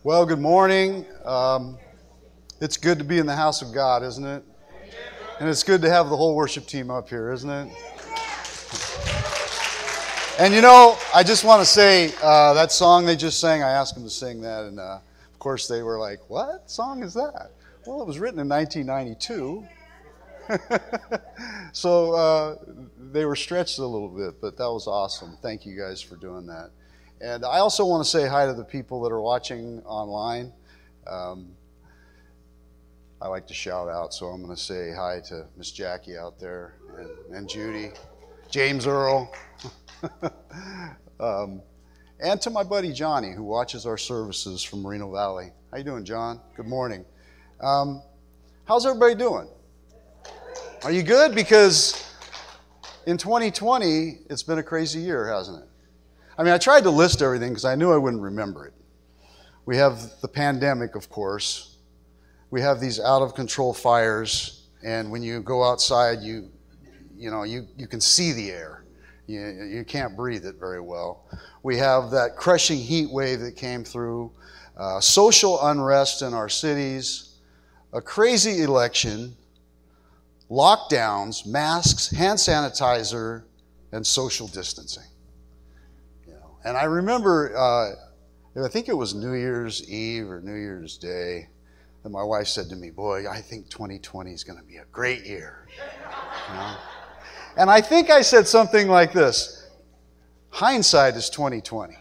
Well, good morning. It's good to be in the house of God, isn't it? And it's good to have the whole worship team up here, isn't it? And you know, I just want to say, that song they just sang, I asked them to sing that, and of course they were like, what song is that? Well, it was written in 1992. So they were stretched a little bit, but that was awesome. Thank you guys for doing that. And I also want to say hi to the people that are watching online. I like to shout out, so I'm going to say hi to Miss Jackie out there and Judy, James Earl, and to my buddy Johnny, who watches our services from Moreno Valley. How you doing, John? Good morning. How's everybody doing? Are you good? Because in 2020, it's been a crazy year, hasn't it? I mean, I tried to list everything because I knew I wouldn't remember it. We have the pandemic, of course. We have these out-of-control fires, and when you go outside, you can see the air. You can't breathe it very well. We have that crushing heat wave that came through, social unrest in our cities, a crazy election, lockdowns, masks, hand sanitizer, and social distancing. And I remember, I think it was New Year's Eve or New Year's Day, that my wife said to me, boy, I think 2020 is going to be a great year. You know? And I think I said something like this: hindsight is 2020.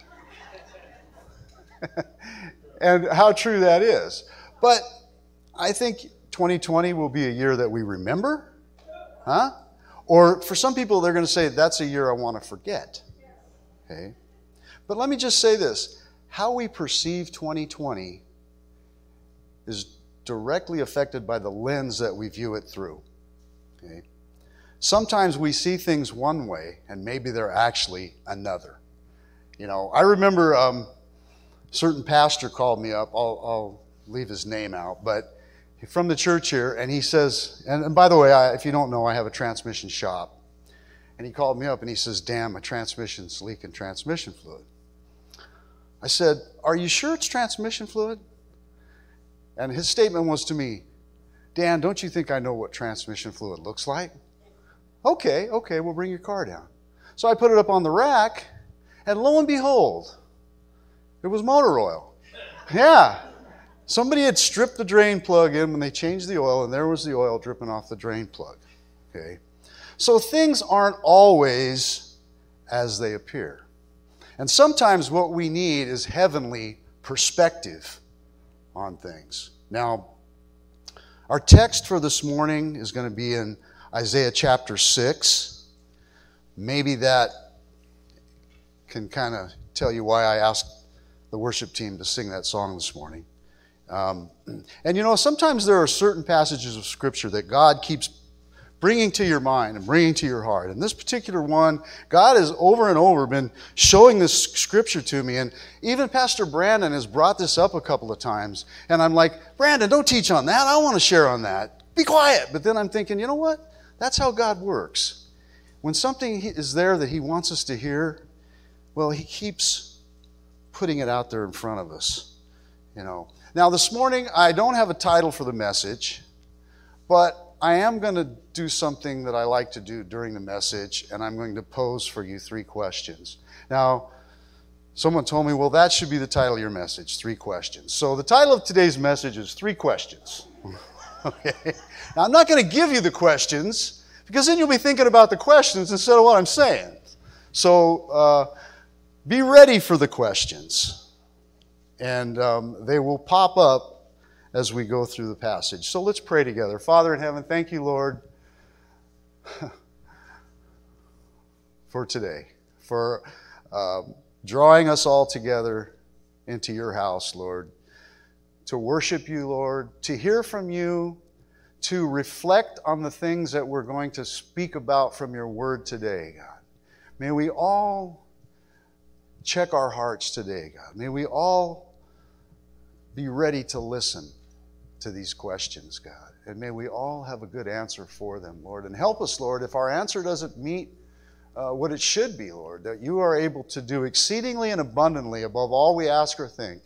And how true that is. But I think 2020 will be a year that we remember. Huh? Or for some people, they're going to say, that's a year I want to forget. Okay? But let me just say this. How we perceive 2020 is directly affected by the lens that we view it through. Okay? Sometimes we see things one way, and maybe they're actually another. You know, I remember a certain pastor called me up. I'll leave his name out, but from the church here, and he says, and by the way, if you don't know, I have a transmission shop. And he called me up and he says, Dan, my transmission's leaking transmission fluid. I said, are you sure it's transmission fluid? And his statement was to me, Dan, don't you think I know what transmission fluid looks like? Okay, we'll bring your car down. So I put it up on the rack, and lo and behold, it was motor oil. Yeah. Somebody had stripped the drain plug in when they changed the oil, and there was the oil dripping off the drain plug. Okay. So things aren't always as they appear. And sometimes what we need is heavenly perspective on things. Now, our text for this morning is going to be in Isaiah chapter 6. Maybe that can kind of tell you why I asked the worship team to sing that song this morning. And you know, sometimes there are certain passages of Scripture that God keeps bringing to your mind and bringing to your heart. And this particular one, God has over and over been showing this Scripture to me. And even Pastor Brandon has brought this up a couple of times. And I'm like, Brandon, don't teach on that. I want to share on that. Be quiet. But then I'm thinking, you know what? That's how God works. When something is there that He wants us to hear, well, He keeps putting it out there in front of us. You know. Now, this morning, I don't have a title for the message, but I am going to do something that I like to do during the message, and I'm going to pose for you 3 questions. Now, someone told me, well, that should be the title of your message, 3 questions. So the title of today's message is 3 questions. Okay. Now, I'm not going to give you the questions, because then you'll be thinking about the questions instead of what I'm saying. So be ready for the questions, and they will pop up as we go through the passage. So let's pray together. Father in heaven, thank you, Lord, for today, for drawing us all together into your house, Lord, to worship you, Lord, to hear from you, to reflect on the things that we're going to speak about from your word today, God. May we all check our hearts today, God. May we all be ready to listen to these questions, God. And may we all have a good answer for them, Lord. And help us, Lord, if our answer doesn't meet what it should be, Lord, that you are able to do exceedingly and abundantly above all we ask or think,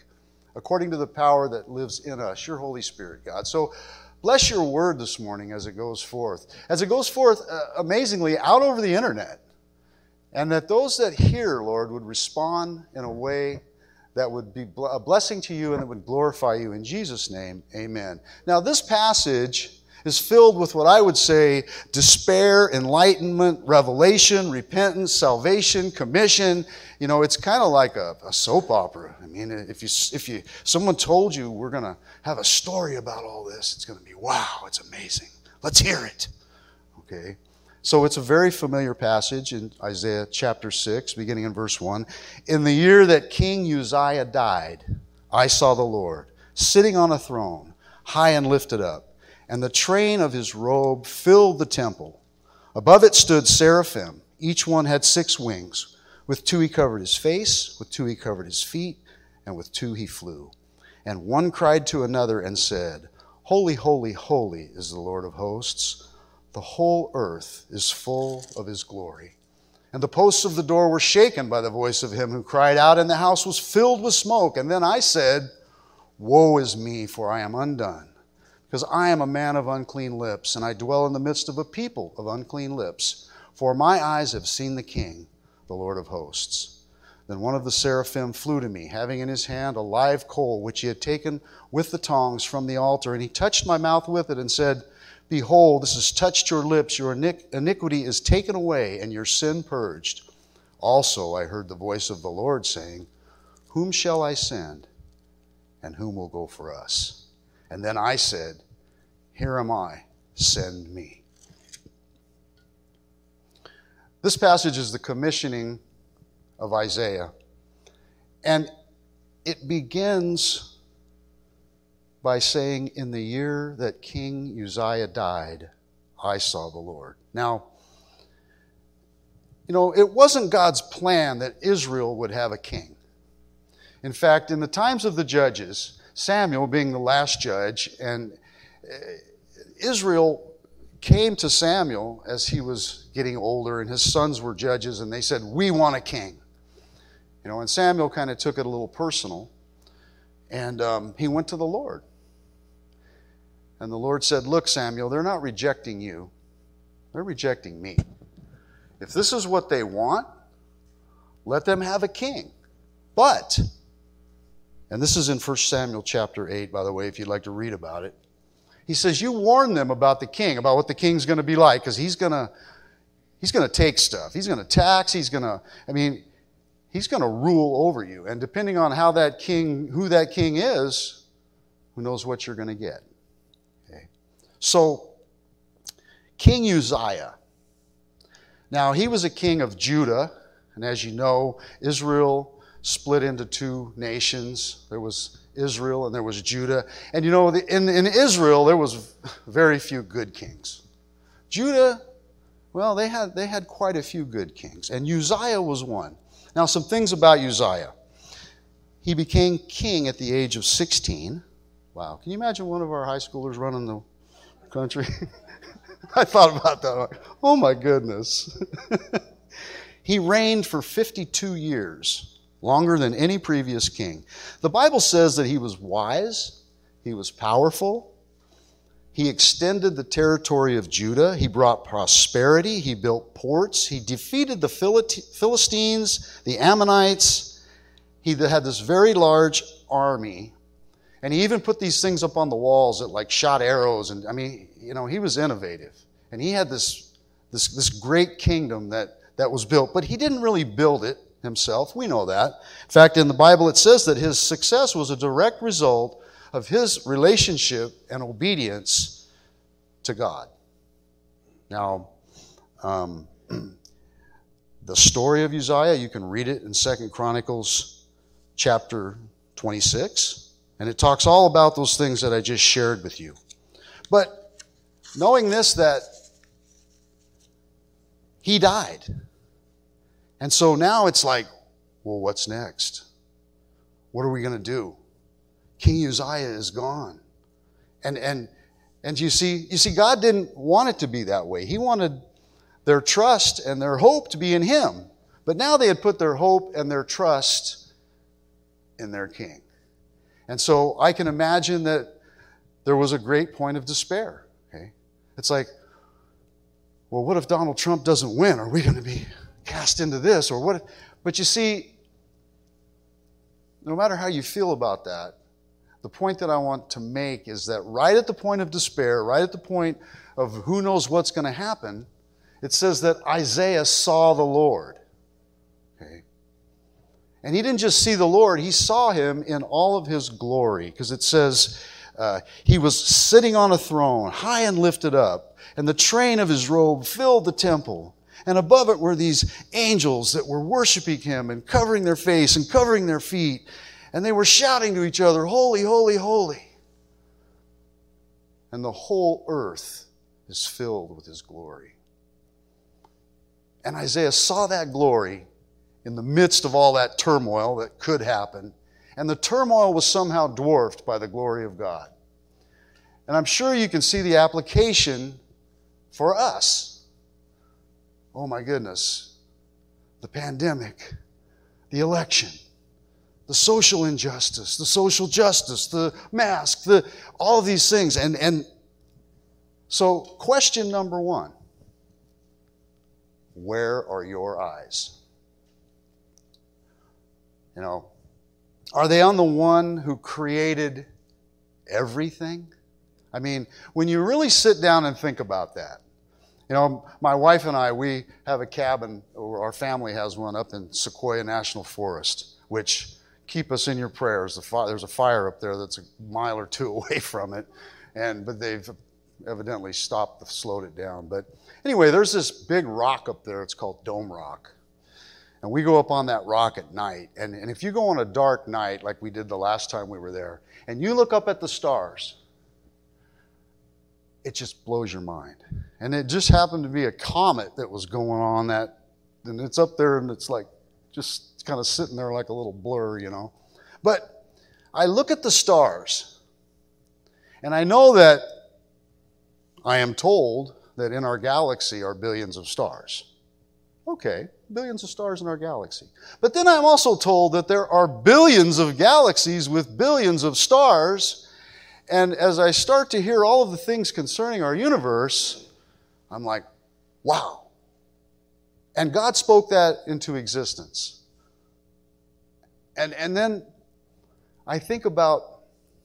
according to the power that lives in us, your Holy Spirit, God. So bless your word this morning as it goes forth. As it goes forth, amazingly, out over the internet. And that those that hear, Lord, would respond in a way that would be a blessing to you and that would glorify you. In Jesus' name, amen. Now, this passage is filled with what I would say despair, enlightenment, revelation, repentance, salvation, commission. You know, it's kind of like a soap opera. I mean, if someone told you we're going to have a story about all this, it's going to be, wow, it's amazing. Let's hear it. Okay. So it's a very familiar passage in Isaiah chapter 6, beginning in verse 1. In the year that King Uzziah died, I saw the Lord sitting on a throne, high and lifted up, and the train of his robe filled the temple. Above it stood seraphim. Each one had 6 wings. With 2 he covered his face, with 2 he covered his feet, and with 2 he flew. And one cried to another and said, Holy, holy, holy is the Lord of hosts. The whole earth is full of his glory. And the posts of the door were shaken by the voice of him who cried out, and the house was filled with smoke. And then I said, Woe is me, for I am undone, because I am a man of unclean lips, and I dwell in the midst of a people of unclean lips. For my eyes have seen the King, the Lord of hosts. Then one of the seraphim flew to me, having in his hand a live coal, which he had taken with the tongs from the altar. And he touched my mouth with it and said, Behold, this has touched your lips. Your iniquity is taken away, and your sin purged. Also I heard the voice of the Lord saying, Whom shall I send, and whom will go for us? And then I said, Here am I, send me. This passage is the commissioning of Isaiah. And it begins by saying, in the year that King Uzziah died, I saw the Lord. Now, you know, it wasn't God's plan that Israel would have a king. In fact, in the times of the judges, Samuel being the last judge, and Israel came to Samuel as he was getting older, and his sons were judges, and they said, we want a king. You know, and Samuel kind of took it a little personal, and he went to the Lord. And the Lord said, look, Samuel, they're not rejecting you. They're rejecting me. If this is what they want, let them have a king. But, and this is in 1 Samuel chapter 8, by the way, if you'd like to read about it. He says, you warn them about the king, about what the king's going to be like, because he's going to take stuff. He's going to tax. He's going to rule over you. And depending on how that king, who that king is, who knows what you're going to get. Okay. So, King Uzziah. Now, he was a king of Judah. And as you know, Israel split into 2 nations. There was Israel and there was Judah. And you know, in Israel, there was very few good kings. Judah, well, they had quite a few good kings. And Uzziah was one. Now, some things about Uzziah. He became king at the age of 16. Wow. Can you imagine one of our high schoolers running the country? I thought about that. Oh, my goodness. He reigned for 52 years, longer than any previous king. The Bible says that he was wise, he was powerful, he extended the territory of Judah, he brought prosperity, he built ports, he defeated the Philistines, the Ammonites. He had this very large army, and he even put these things up on the walls that like shot arrows, and I mean, you know, he was innovative. And he had this great kingdom that was built, but he didn't really build it himself. We know that. In fact, in the Bible it says that his success was a direct result of his relationship and obedience to God. Now, the story of Uzziah, you can read it in 2 Chronicles chapter 26, and it talks all about those things that I just shared with you. But knowing this, that he died. And so now it's like, well, what's next? What are we going to do? King Uzziah is gone. And you see, God didn't want it to be that way. He wanted their trust and their hope to be in him. But now they had put their hope and their trust in their king. And so I can imagine that there was a great point of despair. Okay? It's like, well, what if Donald Trump doesn't win? Are we going to be cast into this? Or what? But you see, no matter how you feel about that, the point that I want to make is that right at the point of despair, right at the point of who knows what's going to happen, it says that Isaiah saw the Lord. Okay? And he didn't just see the Lord, he saw him in all of his glory. Because it says he was sitting on a throne, high and lifted up, and the train of his robe filled the temple. And above it were these angels that were worshiping him and covering their face and covering their feet. And they were shouting to each other, "Holy, holy, holy." And the whole earth is filled with his glory. And Isaiah saw that glory in the midst of all that turmoil that could happen. And the turmoil was somehow dwarfed by the glory of God. And I'm sure you can see the application for us. Oh my goodness. The pandemic, the election, the social injustice, the social justice, the mask, all of these things. And so question number one, where are your eyes? You know, are they on the one who created everything? I mean, when you really sit down and think about that, you know, my wife and I, we have a cabin, or our family has one up in Sequoia National Forest, which keep us in your prayers. There's a fire up there that's a mile or two away from it, but they've evidently slowed it down. But anyway, there's this big rock up there. It's called Dome Rock. And we go up on that rock at night. And if you go on a dark night, like we did the last time we were there, and you look up at the stars, it just blows your mind. And it just happened to be a comet that was going on and it's up there and it's like just kind of sitting there like a little blur, you know. But I look at the stars, and I know that I am told that in our galaxy are billions of stars. Okay, billions of stars in our galaxy. But then I'm also told that there are billions of galaxies with billions of stars. And as I start to hear all of the things concerning our universe, I'm like, wow. And God spoke that into existence. And then I think about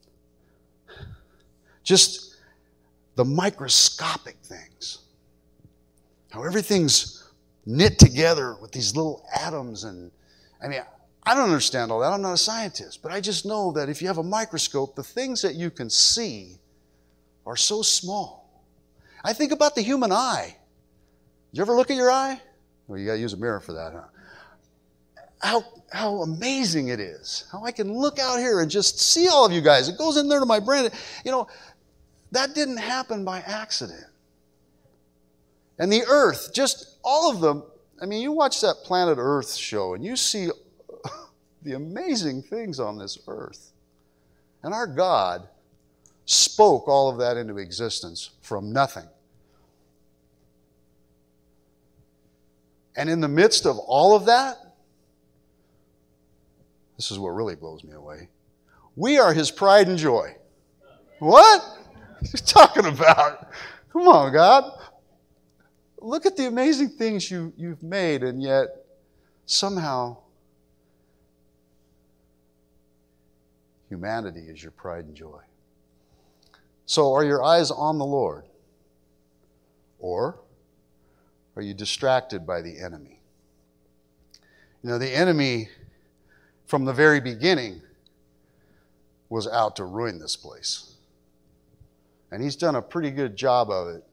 just the microscopic things. How everything's knit together with these little atoms. And I mean, I don't understand all that. I'm not a scientist. But I just know that if you have a microscope, the things that you can see are so small. I think about the human eye. You ever look at your eye? Well, you got to use a mirror for that, huh? How amazing it is. How I can look out here and just see all of you guys. It goes in there to my brain. You know, that didn't happen by accident. And the earth, just all of them. I mean, you watch that Planet Earth show and you see the amazing things on this earth. And our God spoke all of that into existence from nothing. And in the midst of all of that, this is what really blows me away. We are his pride and joy. What? What are you talking about? Come on, God. Look at the amazing things you've made, and yet somehow humanity is your pride and joy. So are your eyes on the Lord? Or are you distracted by the enemy? You know, the enemy from the very beginning was out to ruin this place. And he's done a pretty good job of it.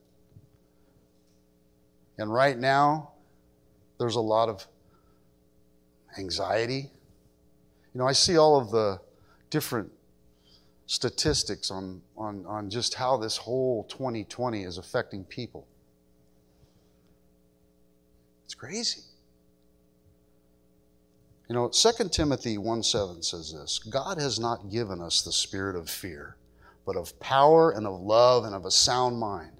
And right now, there's a lot of anxiety. You know, I see all of the different statistics on just how this whole 2020 is affecting people. It's crazy. You know, 2 Timothy 1:7 says this: God has not given us the spirit of fear, but of power and of love and of a sound mind.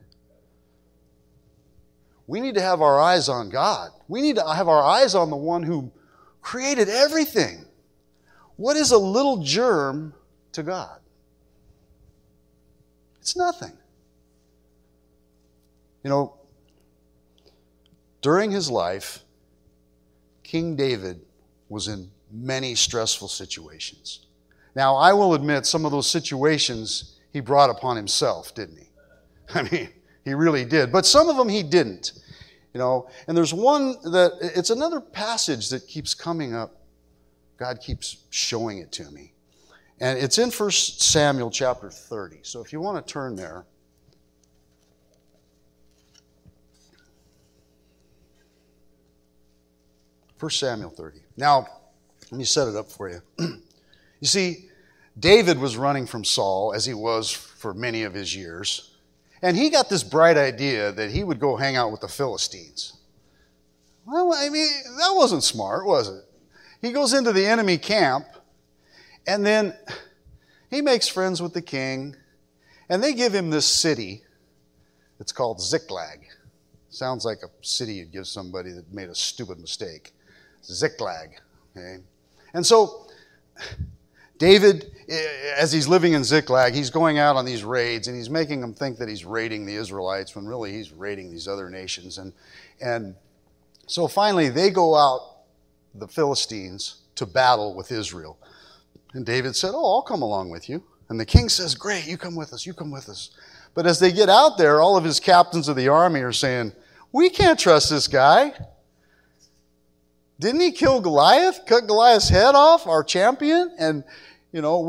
We need to have our eyes on God. We need to have our eyes on the one who created everything. What is a little germ to God. It's nothing. You know, during his life, King David was in many stressful situations. Now, I will admit some of those situations he brought upon himself, didn't he? I mean, he really did. But some of them he didn't. You know, and there's one that, it's another passage that keeps coming up. God keeps showing it to me. And it's in 1 Samuel chapter 30. So if you want to turn there. 1 Samuel 30. Now, let me set it up for you. You see, David was running from Saul, as he was for many of his years. And he got this bright idea that he would go hang out with the Philistines. Well, I mean, that wasn't smart, was it? He goes into the enemy camp, and then he makes friends with the king, and they give him this city. It's called Ziklag. Sounds like a city you'd give somebody that made a stupid mistake. Ziklag. Okay? And so David, as he's living in Ziklag, he's going out on these raids, and he's making them think that he's raiding the Israelites when really he's raiding these other nations. And so finally they go out, the Philistines, to battle with Israel. And David said, "Oh, I'll come along with you." And the king says, "Great, you come with us, you come with us." But as they get out there, all of his captains of the army are saying, "We can't trust this guy. Didn't he kill Goliath? Cut Goliath's head off, our champion? And, you know,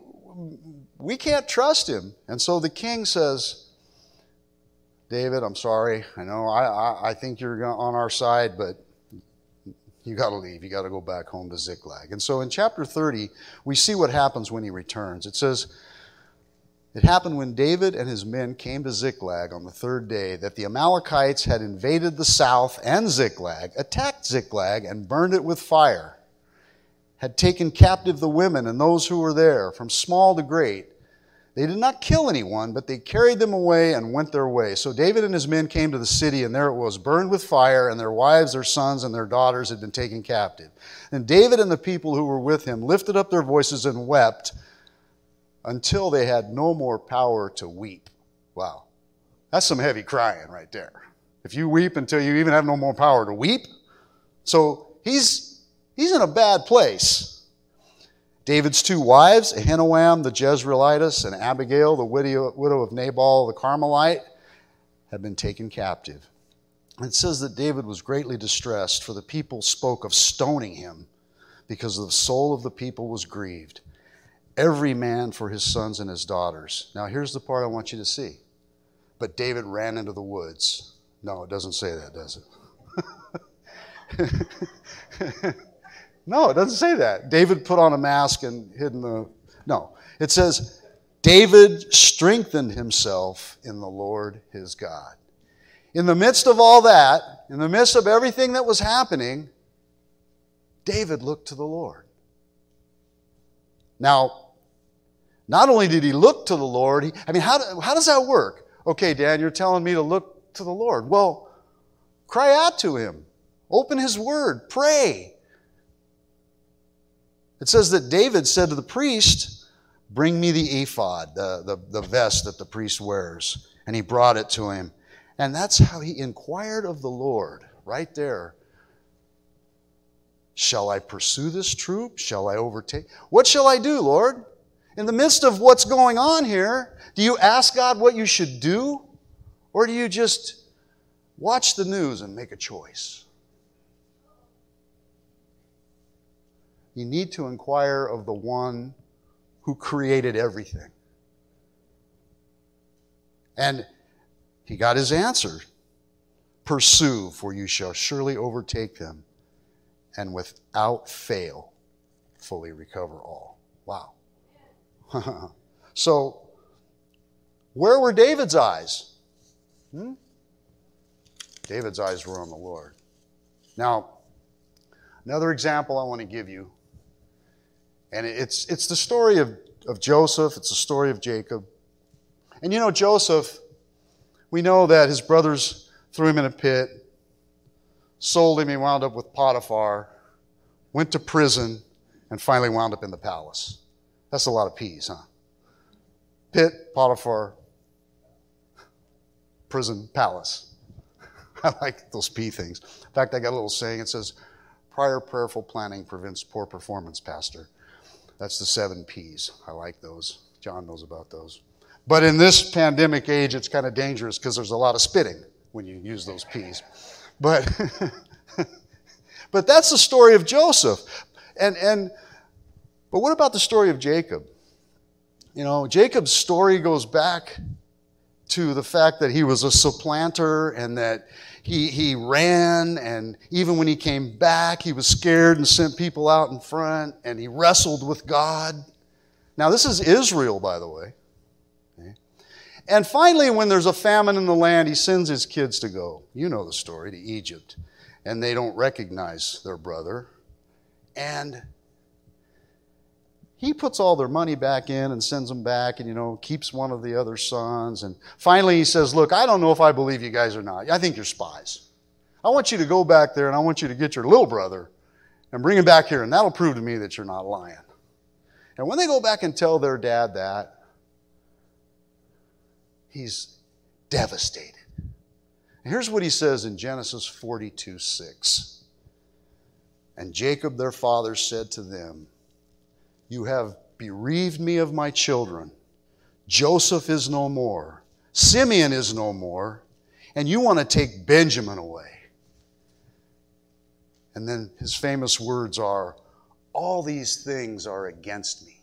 we can't trust him." And so the king says, "David, I'm sorry. I know I think you're on our side, but you got to leave. You got to go back home to Ziklag." And so in chapter 30, we see what happens when he returns. It says, "It happened when David and his men came to Ziklag on the third day that the Amalekites had invaded the south and Ziklag, attacked Ziklag, and burned it with fire, had taken captive the women and those who were there, from small to great. They did not kill anyone, but they carried them away and went their way. So David and his men came to the city, and there it was, burned with fire, and their wives, their sons, and their daughters had been taken captive. And David and the people who were with him lifted up their voices and wept until they had no more power to weep." Wow. That's some heavy crying right there. If you weep until you even have no more power to weep. So he's in a bad place. David's two wives, Ahinoam the Jezreelitess and Abigail, the widow of Nabal the Carmelite, had been taken captive. And it says that David was greatly distressed, for the people spoke of stoning him, because the soul of the people was grieved, every man for his sons and his daughters. Now here's the part I want you to see. But David ran into the woods. No, it doesn't say that, does it? No, it doesn't say that. David put on a mask and hid in the... No, it says, David strengthened himself in the Lord his God. In the midst of all that, in the midst of everything that was happening, David looked to the Lord. Now, not only did he look to the Lord, how does that work? Okay, Dan, you're telling me to look to the Lord. Well, cry out to him. Open his word. Pray. It says that David said to the priest, "Bring me the ephod," the vest that the priest wears. And he brought it to him. And that's how he inquired of the Lord, right there. "Shall I pursue this troop? Shall I overtake? What shall I do, Lord?" In the midst of what's going on here, do you ask God what you should do? Or do you just watch the news and make a choice? You need to inquire of the one who created everything. And he got his answer. "Pursue, for you shall surely overtake them, and without fail fully recover all." Wow. So, where were David's eyes? David's eyes were on the Lord. Now, another example I want to give you, and it's the story of Joseph. It's the story of Jacob. And you know, Joseph, we know that his brothers threw him in a pit, sold him, he wound up with Potiphar, went to prison, and finally wound up in the palace. That's a lot of P's, huh? Pit, Potiphar, prison, palace. I like those P things. In fact, I got a little saying. It says, prior prayerful planning prevents poor performance, Pastor. That's the 7 P's. I like those. John knows about those. But in this pandemic age, it's kind of dangerous because there's a lot of spitting when you use those P's. But but that's the story of Joseph. But what about the story of Jacob? You know, Jacob's story goes back to the fact that he was a supplanter and that he ran, and even when he came back, he was scared and sent people out in front, and he wrestled with God. Now, this is Israel, by the way. Okay. And finally, when there's a famine in the land, he sends his kids to go. You know the story, to Egypt. And they don't recognize their brother. And he puts all their money back in and sends them back and, keeps one of the other sons. And finally he says, look, I don't know if I believe you guys or not. I think you're spies. I want you to go back there and I want you to get your little brother and bring him back here, and that'll prove to me that you're not lying. And when they go back and tell their dad that, he's devastated. And here's what he says in Genesis 42:6. And Jacob their father said to them, you have bereaved me of my children. Joseph is no more. Simeon is no more. And you want to take Benjamin away. And then his famous words are, all these things are against me.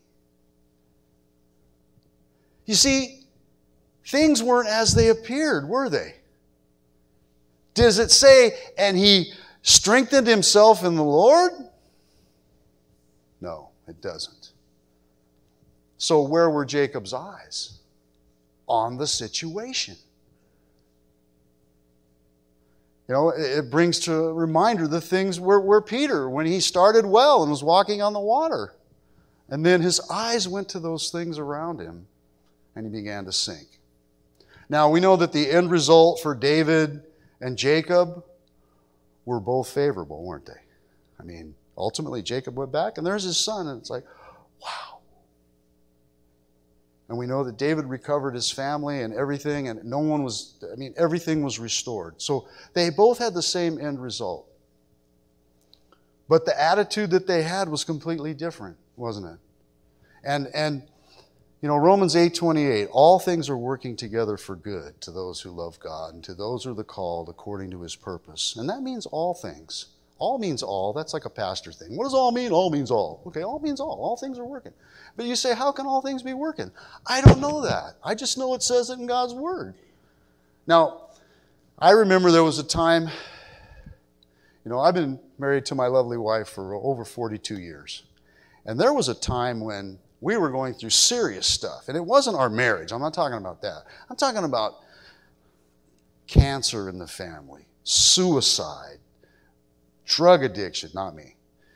You see, things weren't as they appeared, were they? Does it say, and he strengthened himself in the Lord? No, it doesn't. So where were Jacob's eyes? On the situation. It brings to a reminder the things where Peter, when he started well and was walking on the water. And then his eyes went to those things around him and he began to sink. Now we know that the end result for David and Jacob were both favorable, weren't they? I mean, ultimately Jacob went back and there's his son, and it's like, wow. And we know that David recovered his family and everything, and everything was restored. So they both had the same end result. But the attitude that they had was completely different, wasn't it? And Romans 8:28, all things are working together for good to those who love God and to those who are the called according to his purpose. And that means all things. All means all. That's like a pastor thing. What does all mean? All means all. Okay, all means all. All things are working. But you say, how can all things be working? I don't know that. I just know it says it in God's Word. Now, I remember there was a time, I've been married to my lovely wife for over 42 years. And there was a time when we were going through serious stuff. And it wasn't our marriage. I'm not talking about that. I'm talking about cancer in the family, suicide, drug addiction, not me.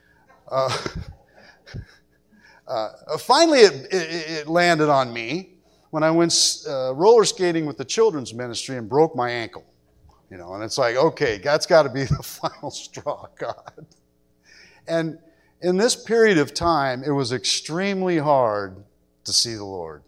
Finally, it landed on me when I went roller skating with the children's ministry and broke my ankle. And it's like, okay, that's got to be the final straw, God. And in this period of time, it was extremely hard to see the Lord.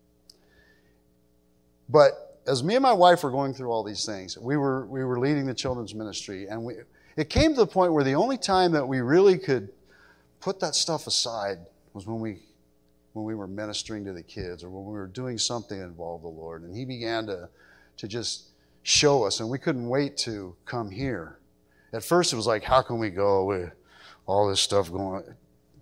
But as me and my wife were going through all these things, we were leading the children's ministry, and it came to the point where the only time that we really could put that stuff aside was when we were ministering to the kids or when we were doing something that involved the Lord. And he began to just show us, and we couldn't wait to come here. At first it was like, how can we go with all this stuff going on?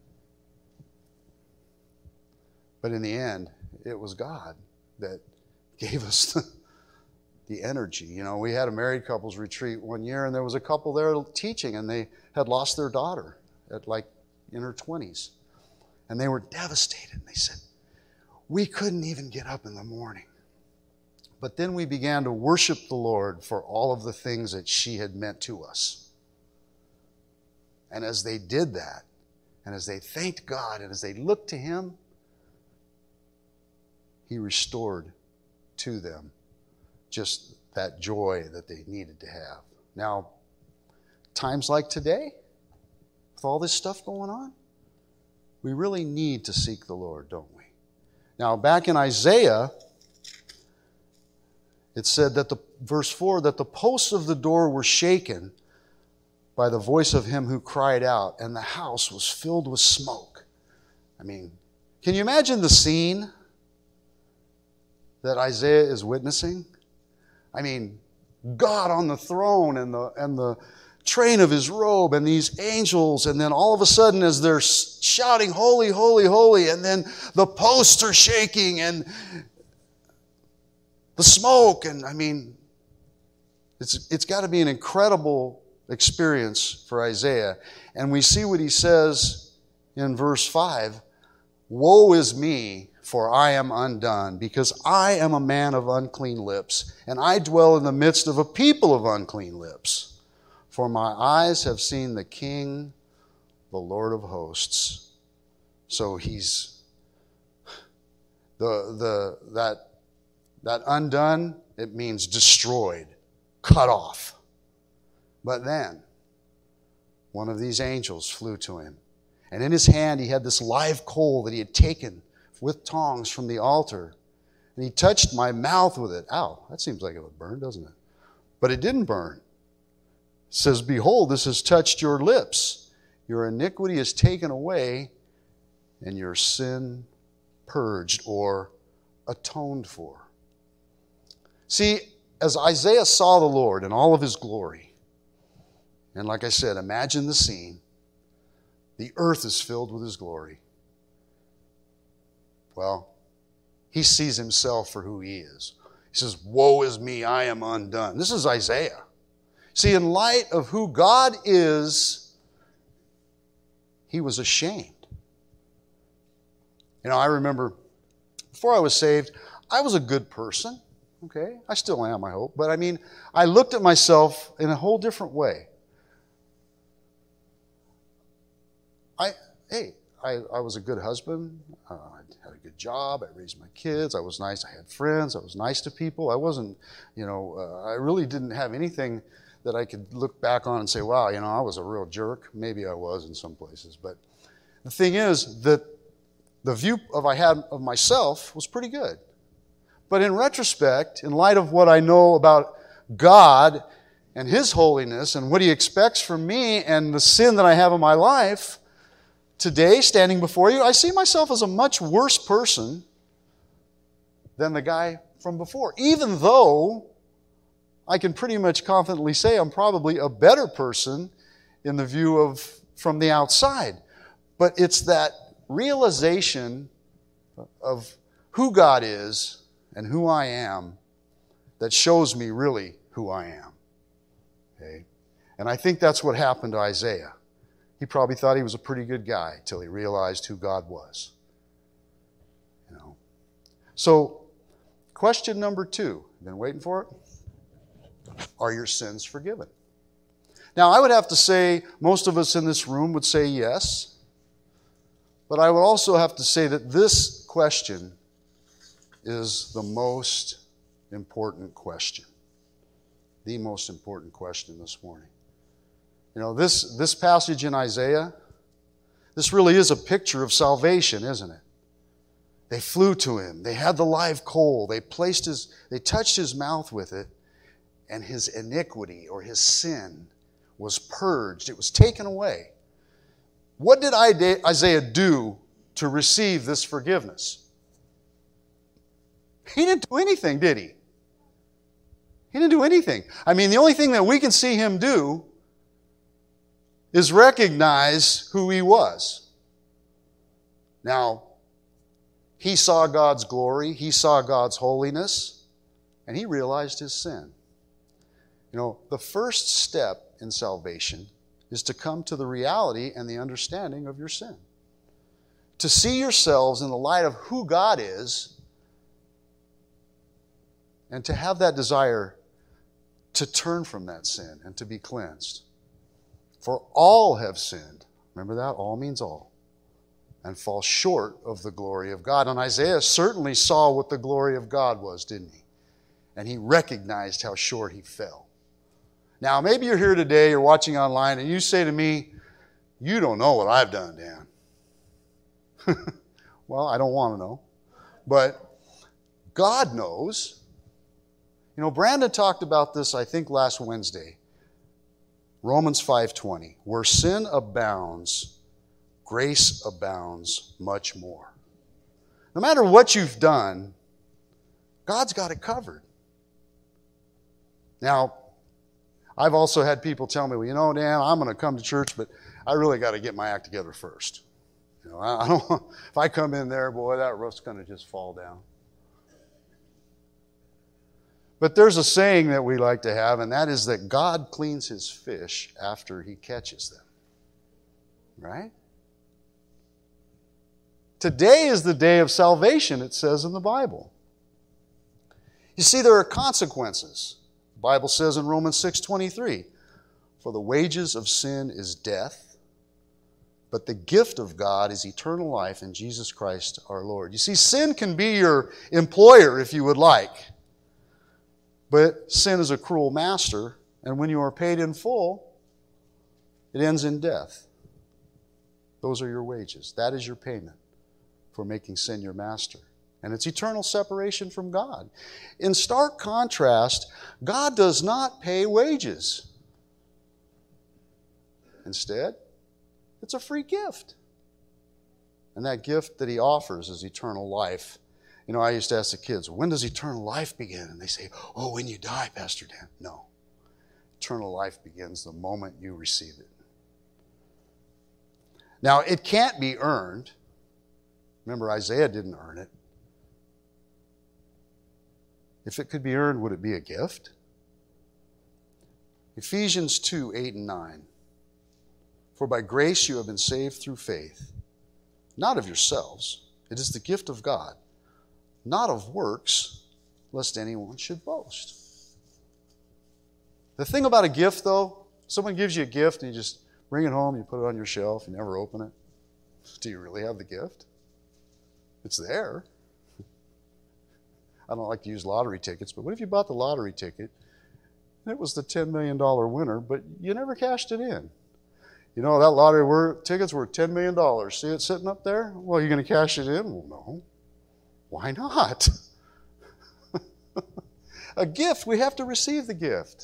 But in the end, it was God that gave us the energy. We had a married couples retreat one year, and there was a couple there teaching, and they had lost their daughter at in her 20s. And they were devastated. They said, we couldn't even get up in the morning. But then we began to worship the Lord for all of the things that she had meant to us. And as they did that, and as they thanked God, and as they looked to him, he restored to them just that joy that they needed to have. Now, times like today, with all this stuff going on, We really need to seek the Lord, don't we? Now, back in Isaiah, it said that verse 4, that the posts of the door were shaken by the voice of him who cried out, and the house was filled with smoke. I mean, can you imagine the scene that Isaiah is witnessing? I mean, God on the throne and the train of his robe and these angels, and then all of a sudden as they're shouting, holy, holy, holy, and then the posts are shaking and the smoke, and I mean, it's got to be an incredible experience for Isaiah. And we see what he says in verse 5, woe is me, for I am undone, because I am a man of unclean lips, and I dwell in the midst of a people of unclean lips. For my eyes have seen the King, the Lord of hosts. So he's that undone, it means destroyed, cut off. But then one of these angels flew to him, and in his hand he had this live coal that he had taken with tongs from the altar, and he touched my mouth with it. Ow, that seems like it would burn, doesn't it? But it didn't burn. It says, behold, this has touched your lips. Your iniquity is taken away, and your sin purged or atoned for. See, as Isaiah saw the Lord in all of his glory, and like I said, imagine the scene. The earth is filled with his glory. Well, he sees himself for who he is. He says, woe is me, I am undone. This is Isaiah. See, in light of who God is, he was ashamed. You know, I remember before I was saved, I was a good person. Okay, I still am, I hope. But I mean, I looked at myself in a whole different way. I was a good husband. I had a good job. I raised my kids. I was nice. I had friends. I was nice to people. I wasn't, I really didn't have anything that I could look back on and say, wow, I was a real jerk. Maybe I was in some places. But the thing is that the view I had of myself was pretty good. But in retrospect, in light of what I know about God and his holiness and what he expects from me and the sin that I have in my life, today, standing before you, I see myself as a much worse person than the guy from before. Even though I can pretty much confidently say I'm probably a better person in the view of from the outside. But it's that realization of who God is and who I am that shows me really who I am. Okay? And I think that's what happened to Isaiah. He probably thought he was a pretty good guy till he realized who God was. So, question number 2. Been waiting for it? Are your sins forgiven? Now, I would have to say, most of us in this room would say yes. But I would also have to say that this question is the most important question. The most important question this morning. This passage in Isaiah, this really is a picture of salvation, isn't it? They flew to him. They had the live coal. They touched his mouth with it, and his iniquity or his sin was purged. It was taken away. What did Isaiah do to receive this forgiveness? He didn't do anything, did he? He didn't do anything. I mean, the only thing that we can see him do is recognize who he was. Now, he saw God's glory, he saw God's holiness, and he realized his sin. The first step in salvation is to come to the reality and the understanding of your sin. To see yourselves in the light of who God is, and to have that desire to turn from that sin and to be cleansed. For all have sinned. Remember that? All means all. And fall short of the glory of God. And Isaiah certainly saw what the glory of God was, didn't he? And he recognized how short he fell. Now, maybe you're here today, you're watching online, and you say to me, you don't know what I've done, Dan. Well, I don't want to know. But God knows. You know, Brandon talked about this, I think, last Wednesday. Romans 5:20. Where sin abounds, grace abounds much more. No matter what you've done, God's got it covered. Now, I've also had people tell me, well, you know, Dan, I'm going to come to church, but I really got to get my act together first. You know, I don't. If I come in there, boy, that roof's going to just fall down. But there's a saying that we like to have, and that is that God cleans his fish after he catches them. Right? Today is the day of salvation, it says in the Bible. You see, there are consequences. The Bible says in Romans 6:23, for the wages of sin is death, but the gift of God is eternal life in Jesus Christ our Lord. You see, sin can be your employer if you would like. But sin is a cruel master, and when you are paid in full, it ends in death. Those are your wages. That is your payment for making sin your master. And it's eternal separation from God. In stark contrast, God does not pay wages. Instead, it's a free gift. And that gift that he offers is eternal life. You know, I used to ask the kids, when does eternal life begin? And they say, oh, when you die, Pastor Dan. No. Eternal life begins the moment you receive it. Now, it can't be earned. Remember, Isaiah didn't earn it. If it could be earned, would it be a gift? Ephesians 2:8-9. For by grace you have been saved through faith, not of yourselves. It is the gift of God, not of works, lest anyone should boast. The thing about a gift, though, someone gives you a gift and you just bring it home, you put it on your shelf, you never open it. Do you really have the gift? It's there. I don't like to use lottery tickets, but what if you bought the lottery ticket and it was the $10 million winner, but you never cashed it in? You know, that lottery ticket's worth $10 million. See it sitting up there? Well, you're going to cash it in? Well, no. Why not? A gift, we have to receive the gift.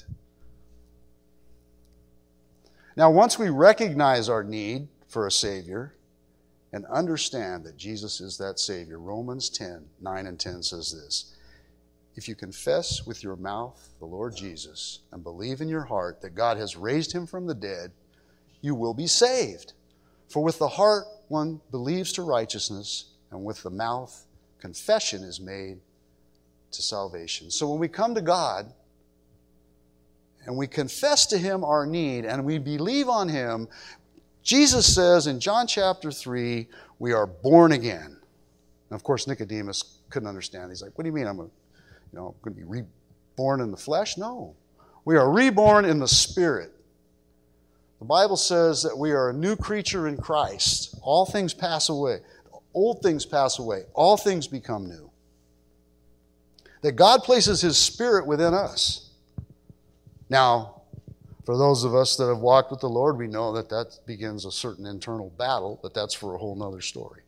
Now, once we recognize our need for a Savior and understand that Jesus is that Savior, Romans 10:9-10 says this, if you confess with your mouth the Lord Jesus and believe in your heart that God has raised him from the dead, you will be saved. For with the heart one believes to righteousness, and with the mouth confession is made to salvation. So when we come to God and we confess to him our need and we believe on him, Jesus says in John chapter 3, we are born again. And of course, Nicodemus couldn't understand. He's like, what do you mean I'm going to be reborn in the flesh? No. We are reborn in the Spirit. The Bible says that we are a new creature in Christ. All things pass away. Old things pass away. All things become new. That God places his Spirit within us. Now, for those of us that have walked with the Lord, we know that that begins a certain internal battle, but that's for a whole nother story.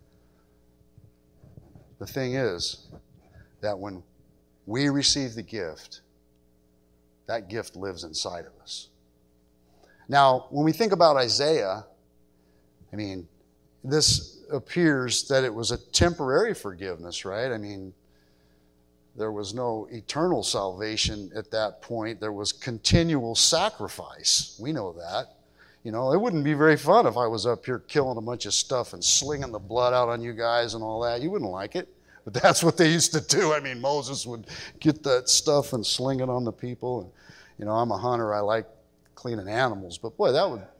The thing is that when we receive the gift, that gift lives inside of us. Now, when we think about Isaiah, I mean, this appears that it was a temporary forgiveness, right? I mean, there was no eternal salvation at that point. There was continual sacrifice. We know that. You know, it wouldn't be very fun if I was up here killing a bunch of stuff and slinging the blood out on you guys and all that. You wouldn't like it. But that's what they used to do. I mean, Moses would get that stuff and sling it on the people. And, you know, I'm a hunter. I like cleaning animals. But boy, that would...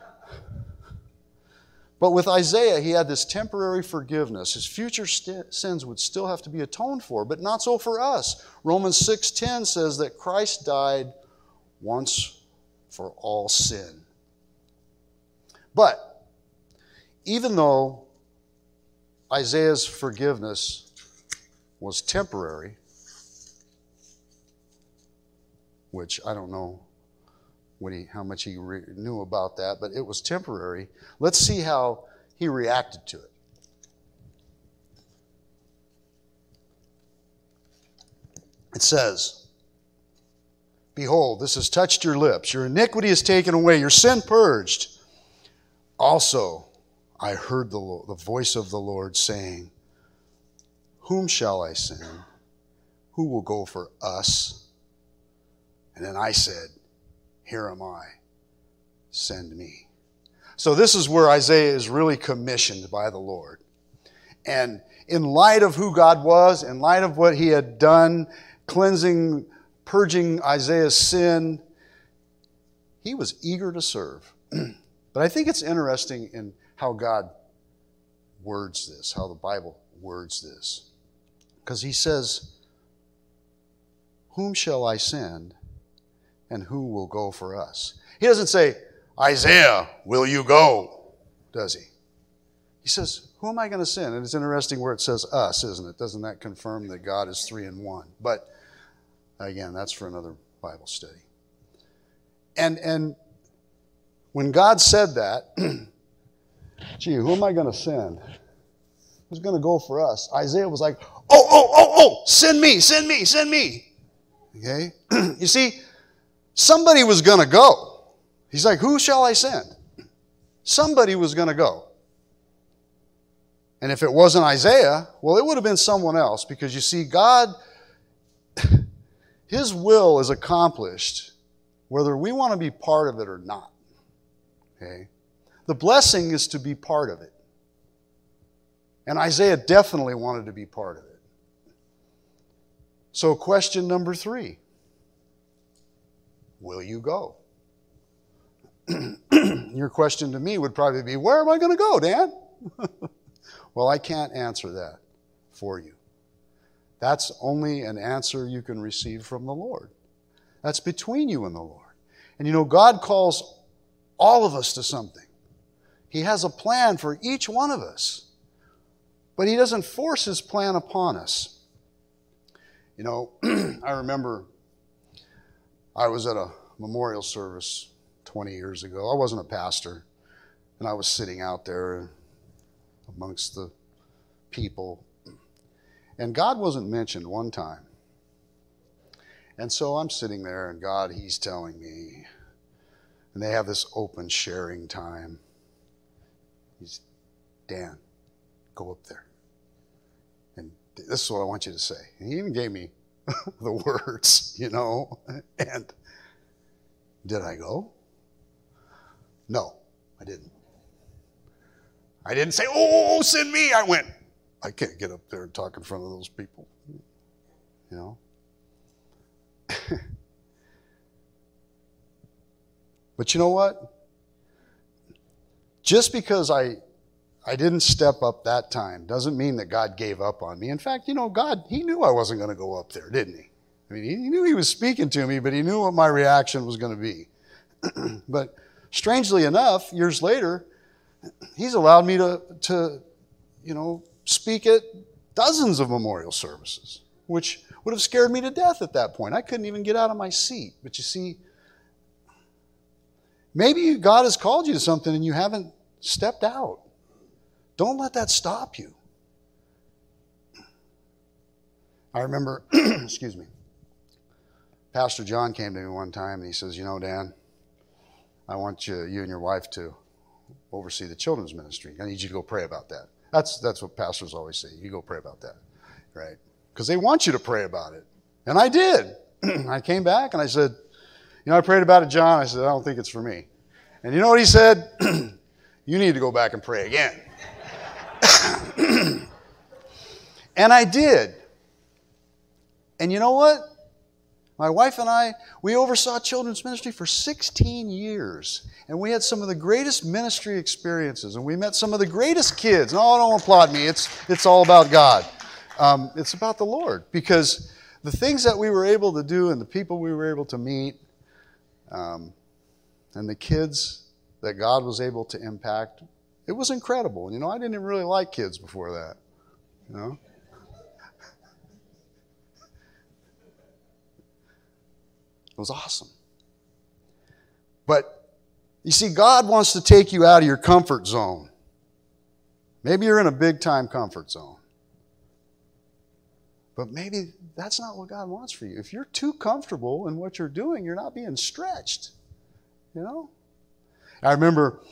But with Isaiah, he had this temporary forgiveness. His future sins would still have to be atoned for, but not so for us. Romans 6:10 says that Christ died once for all sin. But even though Isaiah's forgiveness was temporary, which I don't know how much he knew about that, but it was temporary. Let's see how he reacted to it. It says, behold, this has touched your lips. Your iniquity is taken away, your sin purged. Also, I heard the voice of the Lord saying, whom shall I send? Who will go for us? And then I said, here am I. Send me. So this is where Isaiah is really commissioned by the Lord. And in light of who God was, in light of what he had done, cleansing, purging Isaiah's sin, he was eager to serve. But I think it's interesting in how God words this, how the Bible words this. Because he says, whom shall I send, and who will go for us? He doesn't say, Isaiah, will you go? Does he? He says, who am I going to send? And it's interesting where it says us, isn't it? Doesn't that confirm that God is 3 in 1? But again, that's for another Bible study. And when God said that, gee, who am I going to send? Who's going to go for us? Isaiah was like, send me, send me, send me. Okay? You see, somebody was going to go. He's like, who shall I send? Somebody was going to go. And if it wasn't Isaiah, well, it would have been someone else, because you see, God, his will is accomplished whether we want to be part of it or not. Okay? The blessing is to be part of it. And Isaiah definitely wanted to be part of it. So question number 3. Will you go? Your question to me would probably be, where am I going to go, Dan? Well, I can't answer that for you. That's only an answer you can receive from the Lord. That's between you and the Lord. And you know, God calls all of us to something. He has a plan for each one of us. But he doesn't force his plan upon us. You know, I remember I was at a memorial service 20 years ago. I wasn't a pastor, and I was sitting out there amongst the people, and God wasn't mentioned one time. And so I'm sitting there, and God, he's telling me, and they have this open sharing time. He's, Dan, go up there. And this is what I want you to say. And he even gave me the words, you know. And did I go? No, I didn't. I didn't say, oh, send me. I went, I can't get up there and talk in front of those people. You know? But you know what? Just because I didn't step up that time doesn't mean that God gave up on me. In fact, you know, God, he knew I wasn't going to go up there, didn't he? I mean, he knew he was speaking to me, but he knew what my reaction was going to be. But strangely enough, years later, he's allowed me to, you know, speak at dozens of memorial services, which would have scared me to death at that point. I couldn't even get out of my seat. But you see, maybe God has called you to something and you haven't stepped out. Don't let that stop you. I remember, excuse me, Pastor John came to me one time and he says, you know, Dan, I want you and your wife to oversee the children's ministry. I need you to go pray about that. That's what pastors always say. You go pray about that, right? Because they want you to pray about it. And I did. I came back and I said, you know, I prayed about it, John. I said, I don't think it's for me. And you know what he said? You need to go back and pray again. And I did. And you know what? My wife and I, we oversaw children's ministry for 16 years. And we had some of the greatest ministry experiences. And we met some of the greatest kids. No, don't applaud me. It's all about God. It's about the Lord. Because the things that we were able to do and the people we were able to meet and the kids that God was able to impact, it was incredible. You know, I didn't even really like kids before that. You know? It was awesome. But you see, God wants to take you out of your comfort zone. Maybe you're in a big time comfort zone. But maybe that's not what God wants for you. If you're too comfortable in what you're doing, you're not being stretched. You know? I remember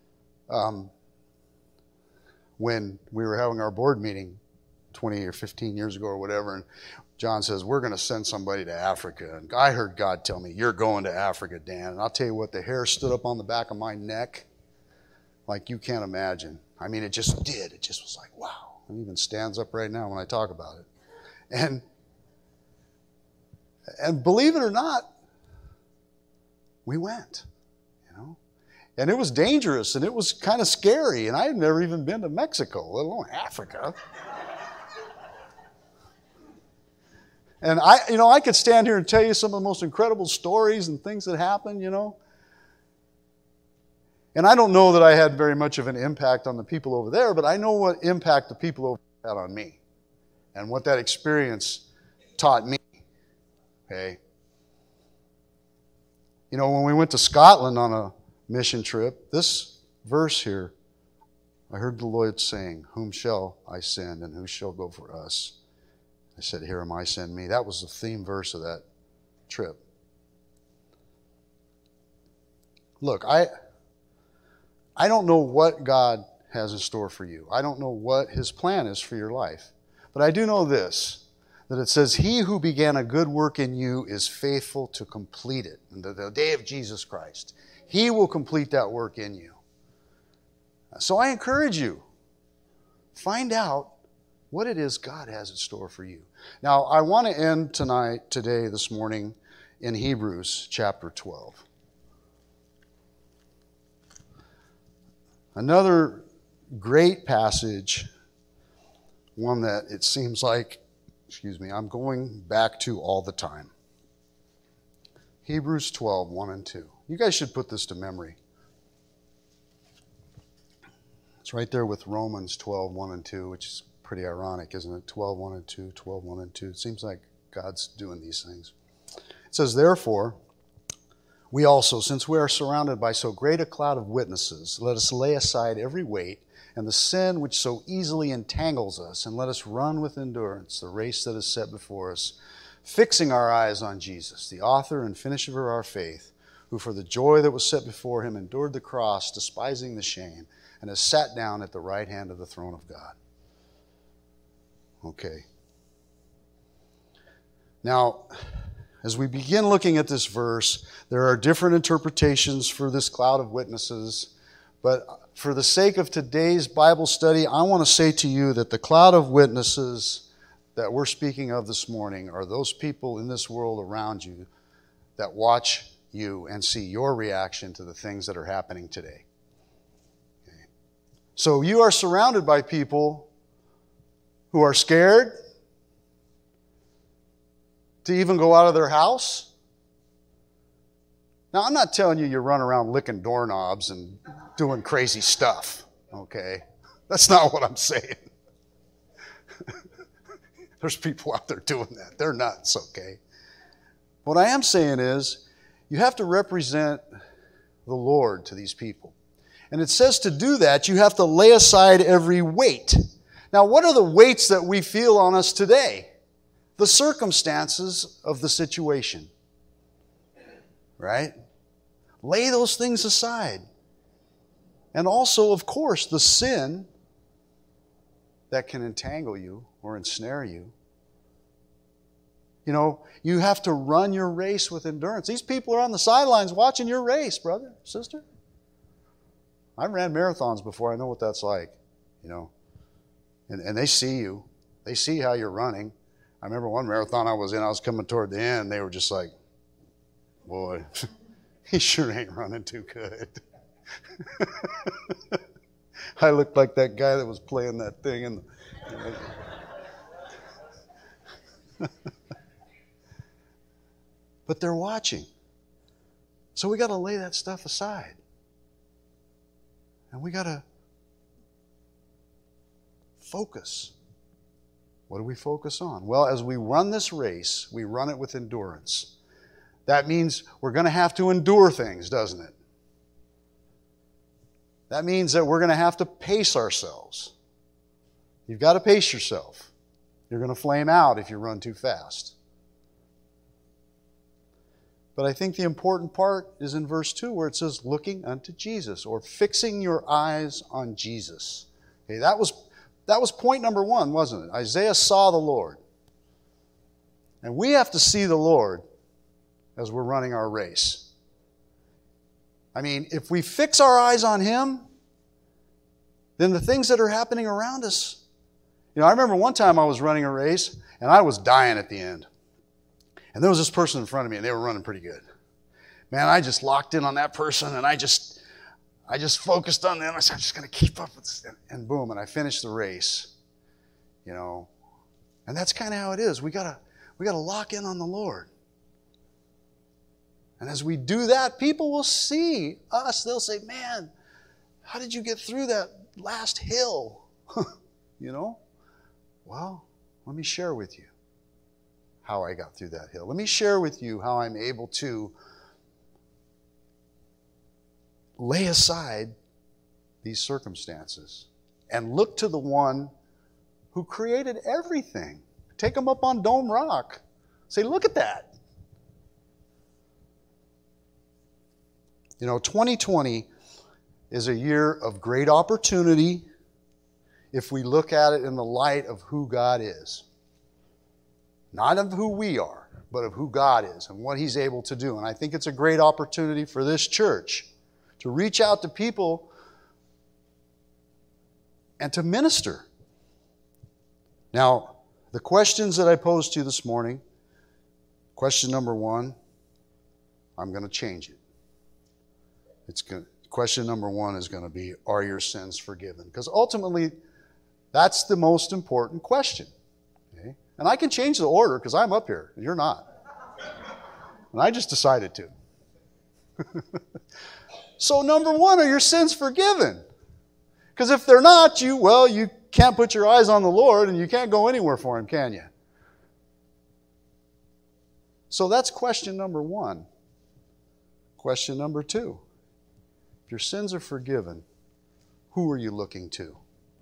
when we were having our board meeting 20 or 15 years ago or whatever, and John says, we're going to send somebody to Africa. And I heard God tell me, you're going to Africa, Dan. And I'll tell you what, the hair stood up on the back of my neck like you can't imagine. I mean, it just did. It just was like, wow. It even stands up right now when I talk about it. And believe it or not, we went, you know. And it was dangerous, and it was kind of scary. And I had never even been to Mexico, let alone Africa. And I could stand here and tell you some of the most incredible stories and things that happened, you know. And I don't know that I had very much of an impact on the people over there, but I know what impact the people over there had on me and what that experience taught me. Okay. You know, when we went to Scotland on a mission trip, this verse here, I heard the Lord saying, whom shall I send and who shall go for us? I said, here am I, send me. That was the theme verse of that trip. Look, I don't know what God has in store for you. I don't know what His plan is for your life. But I do know this, that it says, he who began a good work in you is faithful to complete it. And the day of Jesus Christ, He will complete that work in you. So I encourage you, find out what it is God has in store for you. Now, I want to end this morning, in Hebrews chapter 12. Another great passage, one that it seems like, I'm going back to all the time. Hebrews 12, 1 and 2. You guys should put this to memory. It's right there with Romans 12, 1 and 2, which is pretty ironic, isn't it? 12, 1 and 2, 12, 1 and 2. It seems like God's doing these things. It says, therefore, we also, since we are surrounded by so great a cloud of witnesses, let us lay aside every weight and the sin which so easily entangles us, and let us run with endurance the race that is set before us, fixing our eyes on Jesus, the author and finisher of our faith, who for the joy that was set before Him endured the cross, despising the shame, and has sat down at the right hand of the throne of God. Okay. Now, as we begin looking at this verse, there are different interpretations for this cloud of witnesses, but for the sake of today's Bible study, I want to say to you that the cloud of witnesses that we're speaking of this morning are those people in this world around you that watch you and see your reaction to the things that are happening today. Okay. So you are surrounded by people who are scared to even go out of their house. Now, I'm not telling you run around licking doorknobs and doing crazy stuff, okay? That's not what I'm saying. There's people out there doing that. They're nuts, okay? What I am saying is, you have to represent the Lord to these people. And it says to do that, you have to lay aside every weight. Now, what are the weights that we feel on us today? The circumstances of the situation. Right? Lay those things aside. And also, of course, the sin that can entangle you or ensnare you. You know, you have to run your race with endurance. These people are on the sidelines watching your race, brother, sister. I ran marathons before. I know what that's like, you know. And they see you. They see how you're running. I remember one marathon I was in, I was coming toward the end, they were just like, boy, he sure ain't running too good. I looked like that guy that was playing that thing. And but they're watching. So we got to lay that stuff aside. And we got to focus. What do we focus on? Well, as we run this race, we run it with endurance. That means we're going to have to endure things, doesn't it? That means that we're going to have to pace ourselves. You've got to pace yourself. You're going to flame out if you run too fast. But I think the important part is in verse 2 where it says, looking unto Jesus, or fixing your eyes on Jesus. Okay, that was point number 1, wasn't it? Isaiah saw the Lord. And we have to see the Lord as we're running our race. I mean, if we fix our eyes on Him, then the things that are happening around us. I remember one time I was running a race, and I was dying at the end. And there was this person in front of me, and they were running pretty good. Man, I just locked in on that person, and I just focused on them. I said, I'm just going to keep up with this. And boom, and I finished the race. And that's kind of how it is. We got to lock in on the Lord. And as we do that, people will see us. They'll say, man, how did you get through that last hill? Well, let me share with you how I got through that hill. Let me share with you how I'm able to lay aside these circumstances and look to the one who created everything. Take them up on Dome Rock. Say, look at that. 2020 is a year of great opportunity if we look at it in the light of who God is. Not of who we are, but of who God is and what He's able to do. And I think it's a great opportunity for this church to reach out to people and to minister. Now, the questions that I posed to you this morning, question number 1, I'm going to change it. Question number 1 is going to be, are your sins forgiven? Because ultimately, that's the most important question. Okay? And I can change the order because I'm up here and you're not. And I just decided to. So number 1, are your sins forgiven? Because if they're not, you can't put your eyes on the Lord and you can't go anywhere for Him, can you? So that's question number 1. Question number 2. If your sins are forgiven, who are you looking to?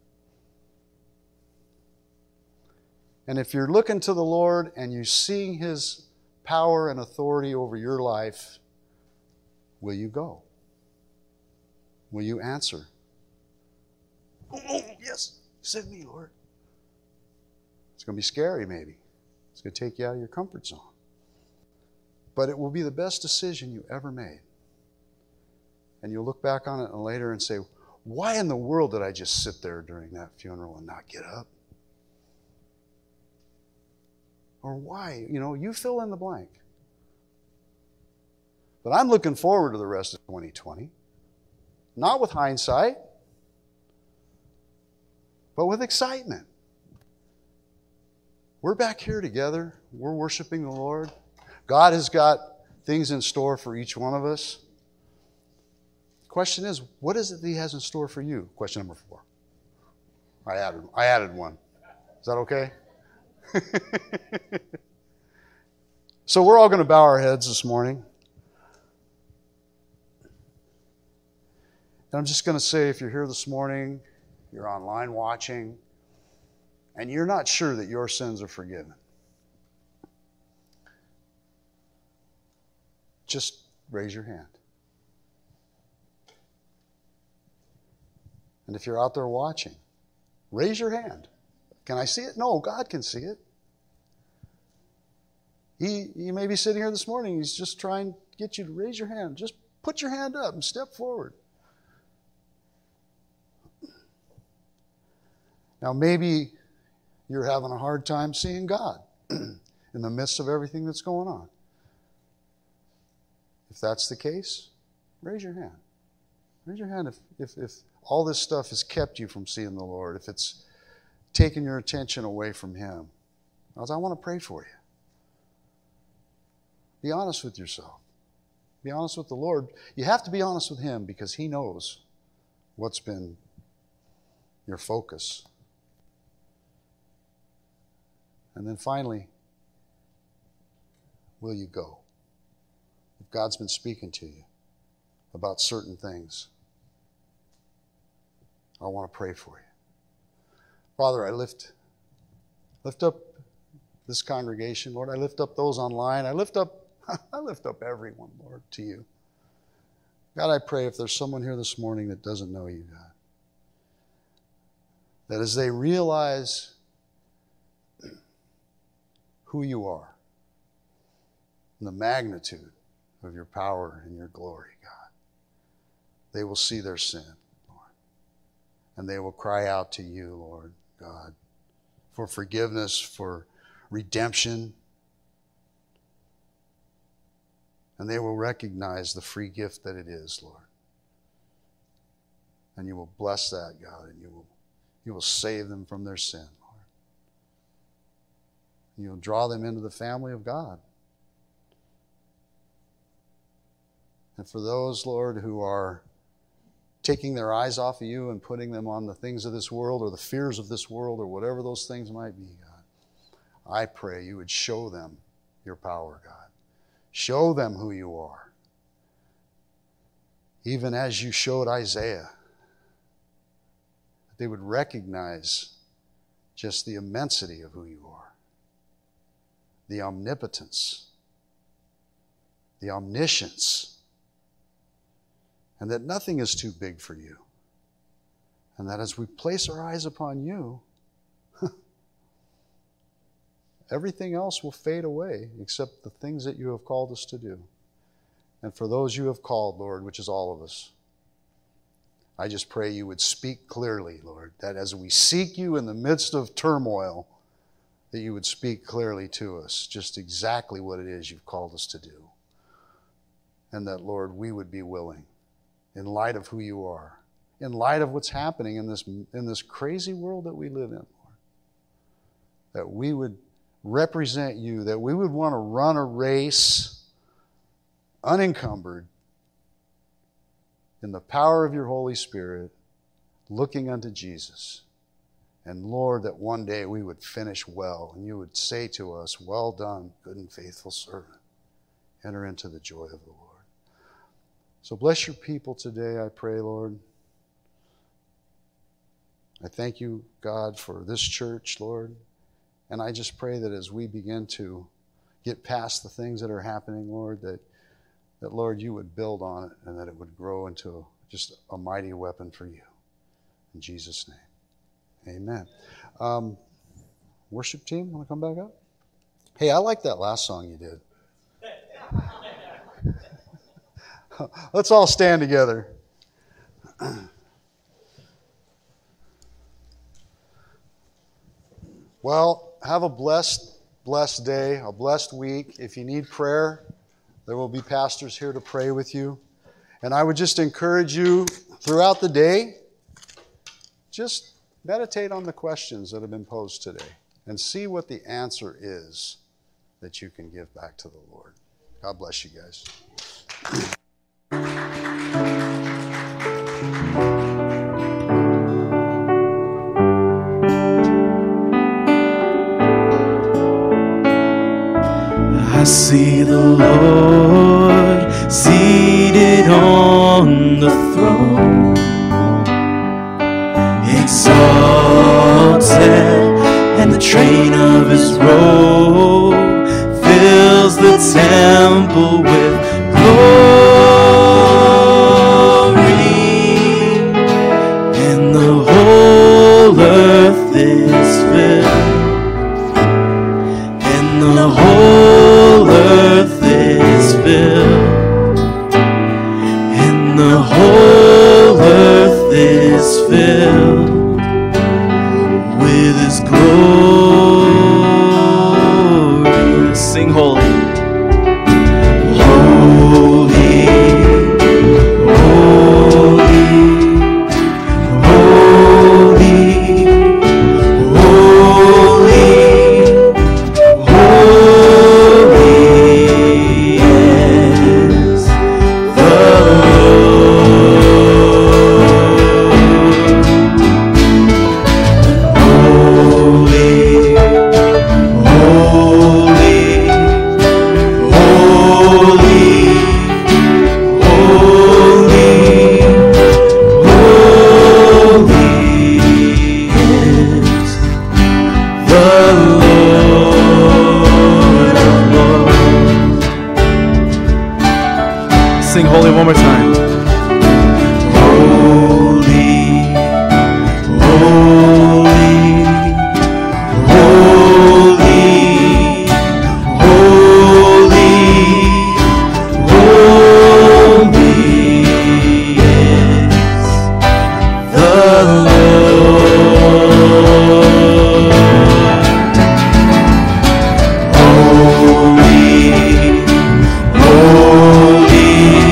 And if you're looking to the Lord and you're seeing His power and authority over your life, will you go? Will you answer? Oh, yes, send me, Lord. It's going to be scary, maybe. It's going to take you out of your comfort zone. But it will be the best decision you ever made. And you'll look back on it later and say, why in the world did I just sit there during that funeral and not get up? Or why? You fill in the blank. But I'm looking forward to the rest of 2020. Not with hindsight, but with excitement. We're back here together. We're worshiping the Lord. God has got things in store for each one of us. The question is, what is it that He has in store for you? Question number 4. I added one. Is that okay? So we're all going to bow our heads this morning. And I'm just going to say, if you're here this morning, you're online watching, and you're not sure that your sins are forgiven, just raise your hand. And if you're out there watching, raise your hand. Can I see it? No, God can see it. He may be sitting here this morning. He's just trying to get you to raise your hand. Just put your hand up and step forward. Now, maybe you're having a hard time seeing God in the midst of everything that's going on. If that's the case, raise your hand. Raise your hand if all this stuff has kept you from seeing the Lord, if it's taken your attention away from Him. I want to pray for you. Be honest with yourself. Be honest with the Lord. You have to be honest with Him because He knows what's been your focus. And then finally, will you go? If God's been speaking to you about certain things, I want to pray for you. Father, I lift Lift up this congregation, Lord. I lift up those online. I lift up everyone, Lord, to you. God, I pray if there's someone here this morning that doesn't know you, God, that as they realize who you are and the magnitude of your power and your glory, God, they will see their sin, Lord, and they will cry out to you, Lord God, for forgiveness, for redemption, and they will recognize the free gift that it is, Lord. And you will bless that, God, and you will save them from their sin, Lord. And you'll draw them into the family of God. And for those, Lord, who are taking their eyes off of you and putting them on the things of this world or the fears of this world or whatever those things might be, God, I pray you would show them your power, God. Show them who you are. Even as you showed Isaiah, that they would recognize just the immensity of who you are, the omnipotence, the omniscience, and that nothing is too big for you. And that as we place our eyes upon you, everything else will fade away except the things that you have called us to do. And for those you have called, Lord, which is all of us, I just pray you would speak clearly, Lord, that as we seek you in the midst of turmoil, that you would speak clearly to us just exactly what it is you've called us to do. And that, Lord, we would be willing, in light of who you are, in light of what's happening in this crazy world that we live in, Lord, that we would represent you, that we would want to run a race unencumbered in the power of your Holy Spirit, looking unto Jesus. And Lord, that one day we would finish well and you would say to us, well done, good and faithful servant. Enter into the joy of the Lord. So bless your people today, I pray, Lord. I thank you, God, for this church, Lord. And I just pray that as we begin to get past the things that are happening, Lord, that Lord, you would build on it and that it would grow into just a mighty weapon for you. In Jesus' name, amen. Worship team, want to come back up? Hey, I like that last song you did. Let's all stand together. Well, have a blessed day, a blessed week. If you need prayer, there will be pastors here to pray with you. And I would just encourage you throughout the day, just meditate on the questions that have been posed today and see what the answer is that you can give back to the Lord. God bless you guys. I see the Lord seated on the throne, exalted, and the train of his robe fills the temple with glory, and the whole earth is filled, and the whole earth is filled, and the whole earth is filled with his glory. Sing holy. Holy, holy, holy, holy, holy. holy one more time. Holy, holy, holy, holy, holy is the Lord. Holy, holy,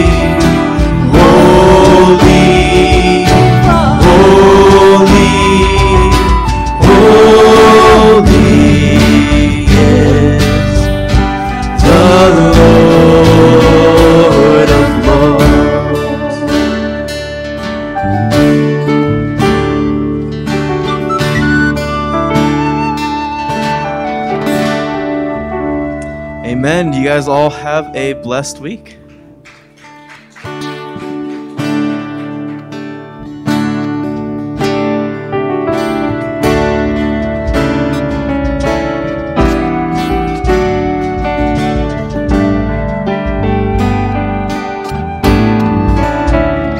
holy, holy, holy is the Lord of Lords. Amen. You guys all have a blessed week.